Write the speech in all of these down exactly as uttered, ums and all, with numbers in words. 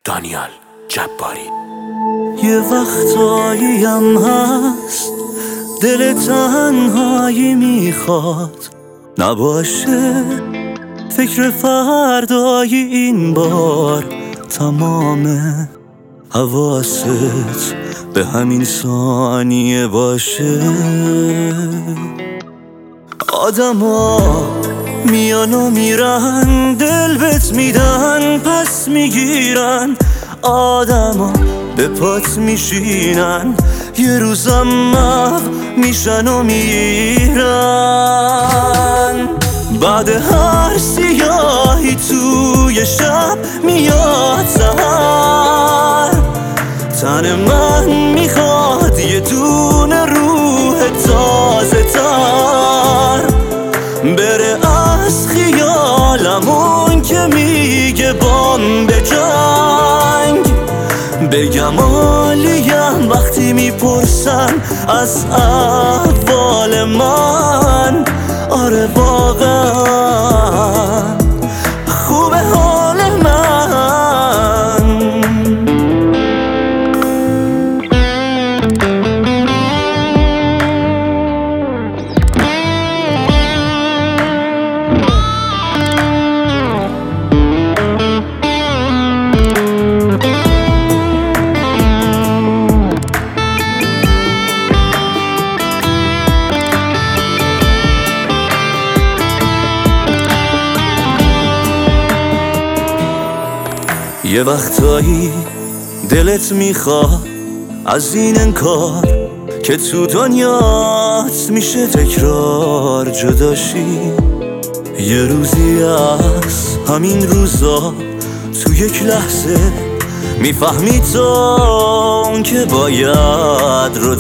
دانیال جباری. یه وقتایی هم هست دل تنهایی میخواد نباشه، فکر فردایی این بار تمامه، حواست به همین ثانیه باشه. آدم ها میان و میرن، دل بهت میدن پس میگیرن، آدم ها به پات میشینن، یه روزم محو میشن و میرن. بعد هر سیاهی توی شب میاد سحر، تن من میخواد یه دونه روح تازه تر بره از خیالم، اون که میگه بام به جنگ. بگم عالیم وقتی میپرسن از احوال من، آره واقعا خوبه حال من. یه وقتایی دلت میخواد از این انکار که تو دنیات میشه تکرار جداشی. یه روزی از همین روزا تو یک لحظه میفهمی تو اون که باید رو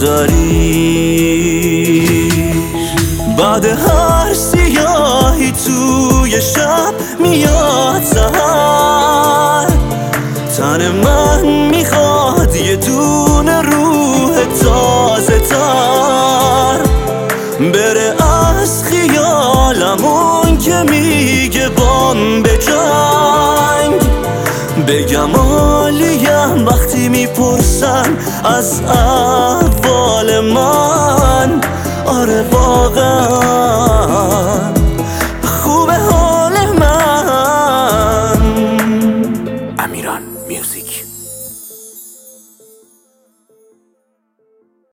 داری. بعد هر سیاهی توی شب میاد سحر، تن من میخواد یه دونه روح تازه تر بره از خیالم، اون که میگه بام به جنگ. بگم عالیم وقتی میپرسن از احوال من، آره واقعا